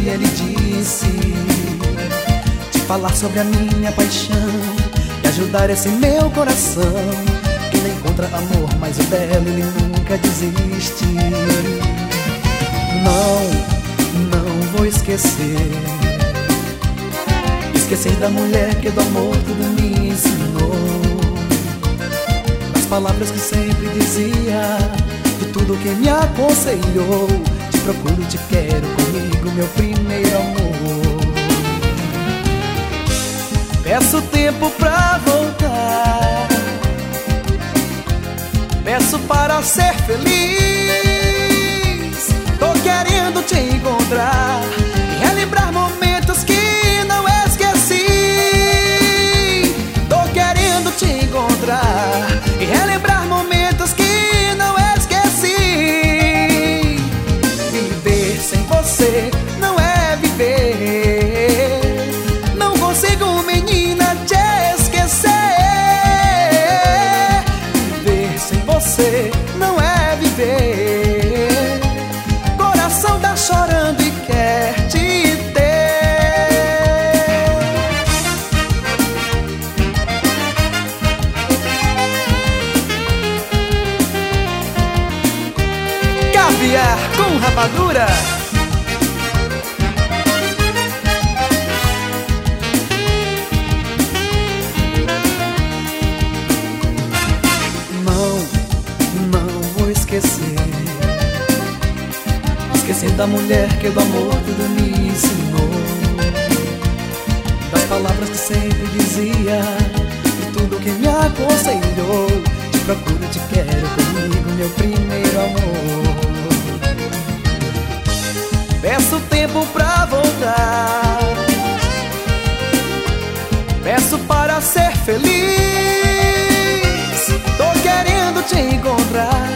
dia ele disse de falar sobre a minha paixão e ajudar esse meu coração que não encontra amor, mas o dela ele nunca desiste. Não vou esquecer da mulher que do amor tudo me ensinou, das palavras que sempre dizia, de tudo que me aconselhou. Te procuro, te quero comigo, meu primeiro amor. Peço tempo pra voltar, peço para ser feliz. Tô querendo te encontrar e relembrar momentos que não esqueci. Tô querendo te encontrar e relembrar momentos que não esqueci. Viver sem você não é viver. Não consigo, menina, te esquecer. Viver sem você não é viver. Coração tá chorando e quer te ter. Caviar com rapadura. Não vou esquecer da mulher que do amor tudo me ensinou, das palavras que sempre dizia, de tudo que me aconselhou. Te procuro, te quero comigo, meu primeiro amor. Peço tempo pra voltar, peço para ser feliz. Tô querendo te encontrar